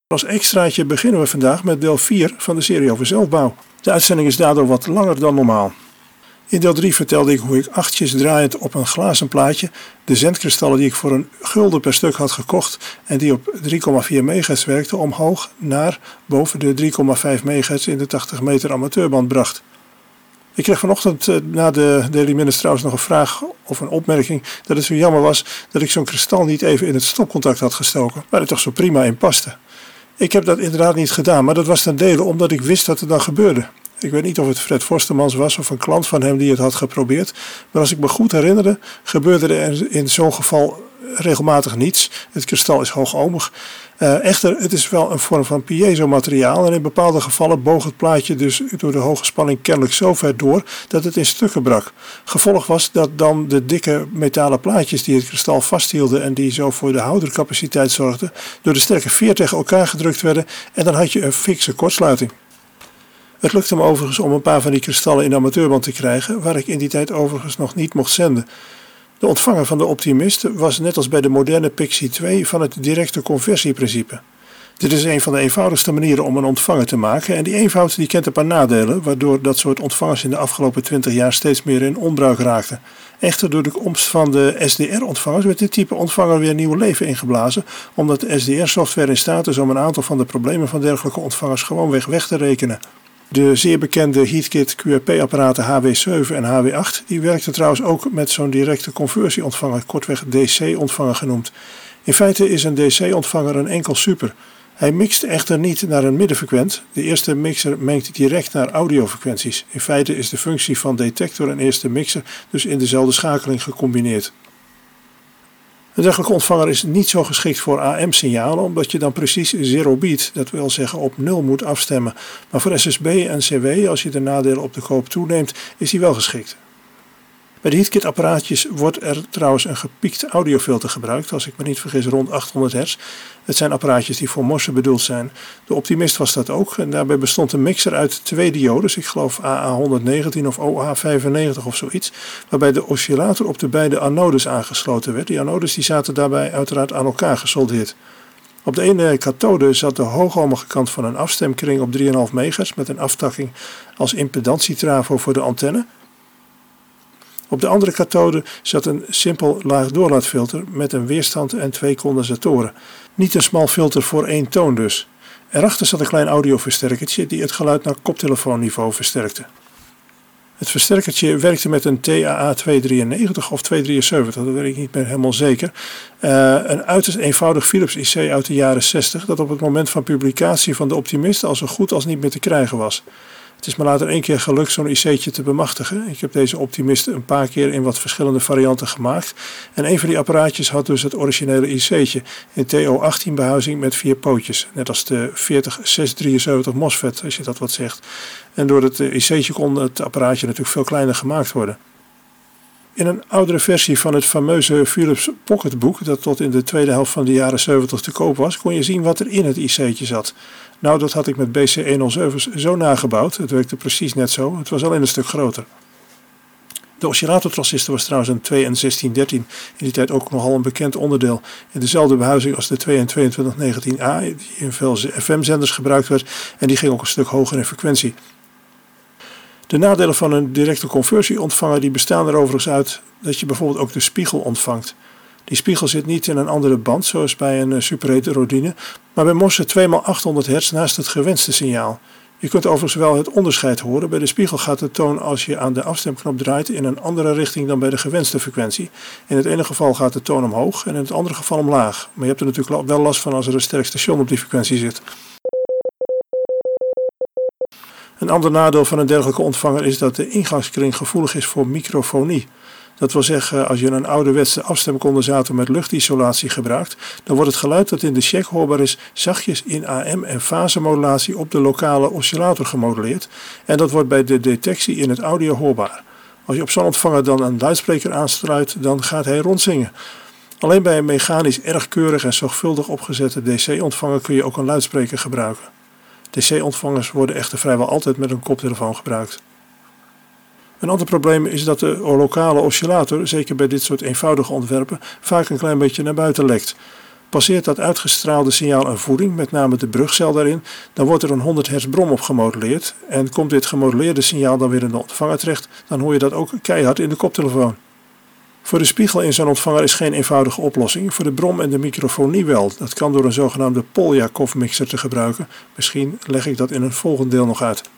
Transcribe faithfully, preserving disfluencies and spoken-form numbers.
Als extraatje beginnen we vandaag met deel vier van de serie over zelfbouw. De uitzending is daardoor wat langer dan normaal. In deel drie vertelde ik hoe ik achtjes draaiend op een glazen plaatje de zendkristallen die ik voor een gulden per stuk had gekocht en die op drie komma vier megahertz werkten omhoog naar boven de drie komma vijf megahertz in de tachtig meter amateurband bracht. Ik kreeg vanochtend uh, na de Daily Minutes trouwens nog een vraag of een opmerking dat het zo jammer was dat ik zo'n kristal niet even in het stopcontact had gestoken, waar het toch zo prima in paste. Ik heb dat inderdaad niet gedaan, maar dat was ten dele omdat ik wist dat het dan gebeurde. Ik weet niet of het Fred Forstermans was of een klant van hem die het had geprobeerd, maar als ik me goed herinnerde, gebeurde er in zo'n geval regelmatig niets. Het kristal is hoogohmig. Uh, echter, het is wel een vorm van piezo-materiaal en in bepaalde gevallen boog het plaatje dus door de hoge spanning kennelijk zo ver door dat het in stukken brak. Gevolg was dat dan de dikke metalen plaatjes die het kristal vasthielden en die zo voor de houdercapaciteit zorgden, door de sterke veer tegen elkaar gedrukt werden en dan had je een fikse kortsluiting. Het lukte me overigens om een paar van die kristallen in de amateurband te krijgen, waar ik in die tijd overigens nog niet mocht zenden. De ontvanger van de Optimist was net als bij de moderne Pixie twee van het directe conversieprincipe. Dit is een van de eenvoudigste manieren om een ontvanger te maken en die eenvoud die kent een paar nadelen, waardoor dat soort ontvangers in de afgelopen twintig jaar steeds meer in onbruik raakten. Echter door de komst van de S D R-ontvangers werd dit type ontvanger weer nieuw leven ingeblazen, omdat de S D R-software in staat is om een aantal van de problemen van dergelijke ontvangers gewoonweg weg te rekenen. De zeer bekende Heatkit Q R P-apparaten H W zeven en H W acht die werkten trouwens ook met zo'n directe conversieontvanger, kortweg D C-ontvanger genoemd. In feite is een D C-ontvanger een enkel super. Hij mixt echter niet naar een middenfrequent. De eerste mixer mengt direct naar audiofrequenties. In feite is de functie van detector en eerste mixer dus in dezelfde schakeling gecombineerd. Een dergelijke ontvanger is niet zo geschikt voor A M-signalen, omdat je dan precies zero beat, dat wil zeggen op nul, moet afstemmen. Maar voor S S B en C W, als je de nadelen op de koop toeneemt, is die wel geschikt. Bij de Heatkit-apparaatjes wordt er trouwens een gepiekt audiofilter gebruikt, als ik me niet vergis rond achthonderd hertz. Het zijn apparaatjes die voor morsen bedoeld zijn. De Optimist was dat ook en daarbij bestond een mixer uit twee diodes, ik geloof A A honderdnegentien of O A vijfennegentig of zoiets, waarbij de oscillator op de beide anodes aangesloten werd. Die anodes die zaten daarbij uiteraard aan elkaar gesoldeerd. Op de ene kathode zat de hoogohmige kant van een afstemkring op drie komma vijf megahertz met een aftakking als impedantietravo voor de antenne. Op de andere kathode zat een simpel laagdoorlaatfilter met een weerstand en twee condensatoren. Niet een smal filter voor één toon dus. Erachter zat een klein audioversterkertje die het geluid naar koptelefoonniveau versterkte. Het versterkertje werkte met een T A A tweehonderddrieënnegentig of tweehonderddrieënzeventig, dat weet ik niet meer helemaal zeker. Uh, een uiterst eenvoudig Philips I C uit de jaren zestig dat op het moment van publicatie van de Optimist al zo goed als niet meer te krijgen was. Het is me later één keer gelukt zo'n I C'tje te bemachtigen. Ik heb deze Optimist een paar keer in wat verschillende varianten gemaakt. En een van die apparaatjes had dus het originele I C'tje in T O achttien behuizing met vier pootjes. Net als de veertig zeshonderddrieënzeventig MOSFET, als je dat wat zegt. En door het I C'tje kon het apparaatje natuurlijk veel kleiner gemaakt worden. In een oudere versie van het fameuze Philips Pocketbook, dat tot in de tweede helft van de jaren zeventig te koop was, kon je zien wat er in het I C'tje zat. Nou, dat had ik met B C honderdzeven zo nagebouwd. Het werkte precies net zo. Het was alleen een stuk groter. De oscillatortransistor was trouwens een twee N zestien dertien. In die tijd ook nogal een bekend onderdeel. In dezelfde behuizing als de twee N tweeëntwintig negentien A, die in veel F M-zenders gebruikt werd. En die ging ook een stuk hoger in frequentie. De nadelen van een directe conversieontvanger die bestaan er overigens uit dat je bijvoorbeeld ook de spiegel ontvangt. Die spiegel zit niet in een andere band, zoals bij een superheterodine, maar bij morsen twee maal achthonderd hertz naast het gewenste signaal. Je kunt overigens wel het onderscheid horen. Bij de spiegel gaat de toon als je aan de afstemknop draait in een andere richting dan bij de gewenste frequentie. In het ene geval gaat de toon omhoog en in het andere geval omlaag. Maar je hebt er natuurlijk wel last van als er een sterk station op die frequentie zit. Een ander nadeel van een dergelijke ontvanger is dat de ingangskring gevoelig is voor microfonie. Dat wil zeggen, als je een ouderwetse afstemcondensator met luchtisolatie gebruikt, dan wordt het geluid dat in de check hoorbaar is zachtjes in A M en fasemodulatie op de lokale oscillator gemodelleerd en dat wordt bij de detectie in het audio hoorbaar. Als je op zo'n ontvanger dan een luidspreker aansluit, dan gaat hij rondzingen. Alleen bij een mechanisch erg keurig en zorgvuldig opgezette D C-ontvanger kun je ook een luidspreker gebruiken. D C-ontvangers worden echter vrijwel altijd met een koptelefoon gebruikt. Een ander probleem is dat de lokale oscillator, zeker bij dit soort eenvoudige ontwerpen, vaak een klein beetje naar buiten lekt. Passeert dat uitgestraalde signaal een voeding, met name de brugcel daarin, dan wordt er een honderd hertz brom op gemoduleerd. En komt dit gemoduleerde signaal dan weer in de ontvanger terecht, dan hoor je dat ook keihard in de koptelefoon. Voor de spiegel in zo'n ontvanger is geen eenvoudige oplossing. Voor de brom en de microfonie wel. Dat kan door een zogenaamde Poljakov mixer te gebruiken. Misschien leg ik dat in een volgend deel nog uit.